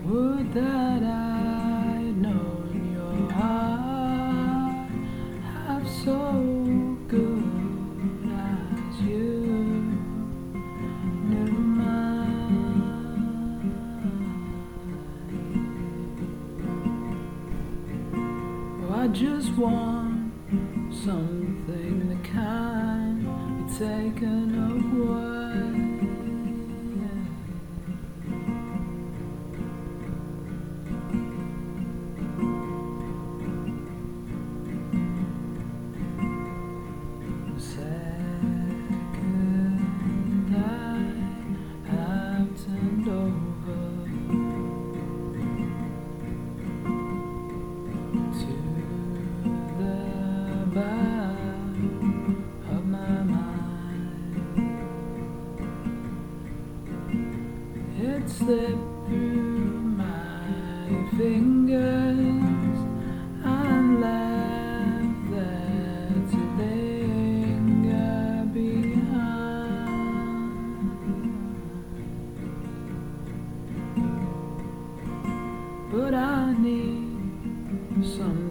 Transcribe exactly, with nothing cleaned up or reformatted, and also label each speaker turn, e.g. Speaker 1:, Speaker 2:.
Speaker 1: Would that I'd known your heart half so good as you knew mine. Oh, I just want something that can be taken away. Of my mind, it slipped through my fingers and left there to linger behind. But I need some